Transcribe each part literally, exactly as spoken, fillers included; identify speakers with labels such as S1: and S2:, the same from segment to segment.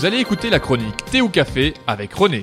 S1: Vous allez écouter la chronique Thé ou Café avec René.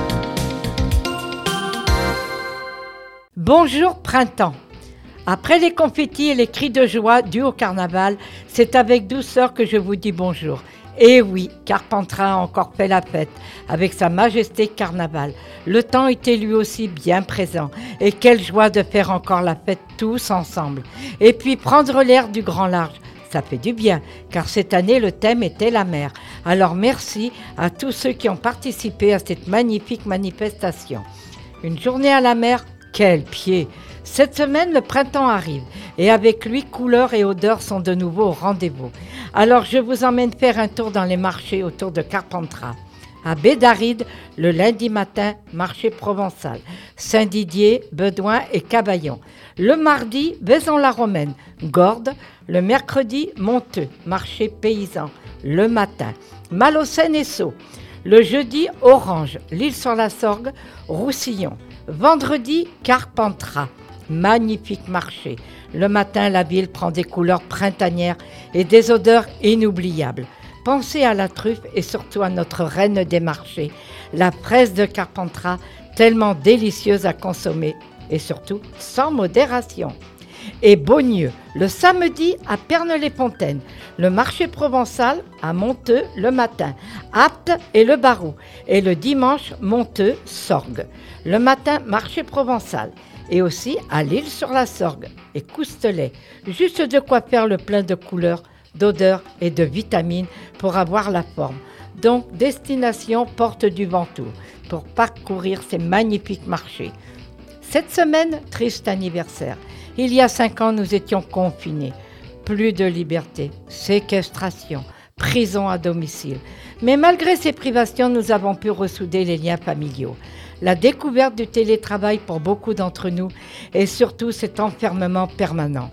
S2: Bonjour printemps. Après les confettis et les cris de joie dus au carnaval, c'est avec douceur que je vous dis bonjour. Et oui, Carpentras a encore fait la fête avec sa majesté carnaval. Le temps était lui aussi bien présent. Et quelle joie de faire encore la fête tous ensemble. Et puis prendre l'air du grand large, ça fait du bien, car cette année le thème était la mer. Alors merci à tous ceux qui ont participé à cette magnifique manifestation. Une journée à la mer, quel pied! Cette semaine, le printemps arrive et avec lui, couleurs et odeurs sont de nouveau au rendez-vous. Alors, je vous emmène faire un tour dans les marchés autour de Carpentras. À Bédaride, le lundi matin, marché provençal. Saint-Didier, Bedouin et Cavaillon. Le mardi, Vaison-la-Romaine, Gordes. Le mercredi, Monteux, marché paysan, le matin. Malocène et Sceaux. Le jeudi, Orange, l'Île-sur-la-Sorgue, Roussillon. Vendredi, Carpentras. Magnifique marché. Le matin, la ville prend des couleurs printanières et des odeurs inoubliables. Pensez à la truffe et surtout à notre reine des marchés, la fraise de Carpentras, tellement délicieuse à consommer et surtout sans modération. Et Beaunieu, le samedi à Pernes-les-Fontaines, le marché provençal à Monteux le matin, Apt et le Barou, et le dimanche Monteux, Sorgue. Le matin, marché provençal. Et aussi à l'Île-sur-la-Sorgue et Coustelet. Juste de quoi faire le plein de couleurs, d'odeurs et de vitamines pour avoir la forme. Donc, destination Porte du Ventoux pour parcourir ces magnifiques marchés. Cette semaine, triste anniversaire. Il y a cinq ans, nous étions confinés. Plus de liberté, séquestration, prison à domicile. Mais malgré ces privations, nous avons pu ressouder les liens familiaux. La découverte du télétravail pour beaucoup d'entre nous et surtout cet enfermement permanent.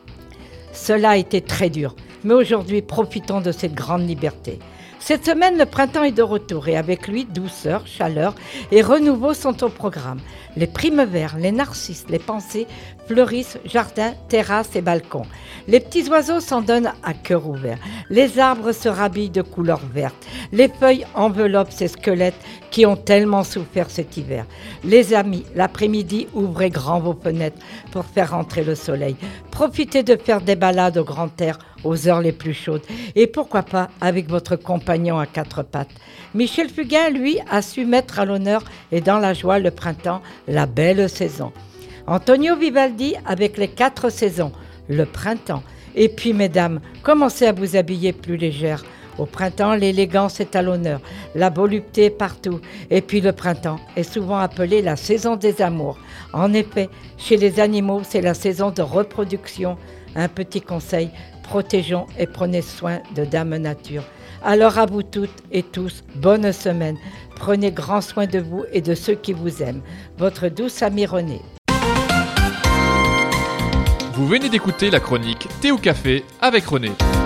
S2: Cela a été très dur, mais aujourd'hui, profitons de cette grande liberté. Cette semaine, le printemps est de retour et avec lui, douceur, chaleur et renouveau sont au programme. Les primes verts, les narcisses, les pensées fleurissent, jardins, terrasses et balcons. Les petits oiseaux s'en donnent à cœur ouvert. Les arbres se rhabillent de couleurs vertes. Les feuilles enveloppent ces squelettes qui ont tellement souffert cet hiver. Les amis, l'après-midi, ouvrez grand vos fenêtres pour faire entrer le soleil. Profitez de faire des balades au grand air aux heures les plus chaudes. Et pourquoi pas avec votre compagnon à quatre pattes. Michel Fugain, lui, a su mettre à l'honneur et dans la joie le printemps, la belle saison. Antonio Vivaldi avec les quatre saisons, le printemps. Et puis, mesdames, commencez à vous habiller plus légère. Au printemps, l'élégance est à l'honneur, la volupté est partout. Et puis le printemps est souvent appelé la saison des amours. En effet, chez les animaux, c'est la saison de reproduction. Un petit conseil, protégeons et prenez soin de Dame Nature. Alors à vous toutes et tous, bonne semaine. Prenez grand soin de vous et de ceux qui vous aiment. Votre douce amie Renée.
S1: Vous venez d'écouter la chronique Thé ou Café avec René.